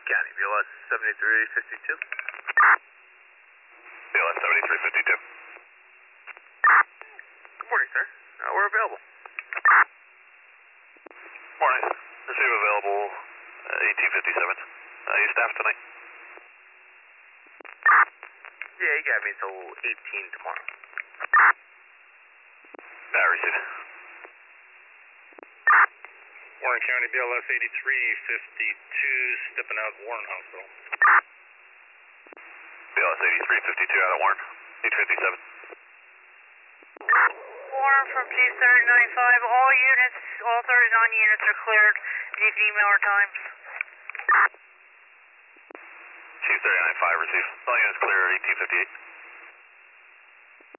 County, BLS 7352. BLS 7352. Good morning, sir. We're available. Morning. Receive available 1857. You staff tonight? Yeah, you got me till 18 tomorrow. Receive. Warren County, BLS 8352, stepping out Warren Hospital. BLS 8352 out of Warren. 857. Warren from 239.5. All units, all 39 units are cleared. You can email our times. Chief 39.5, receive. All units clear 1858.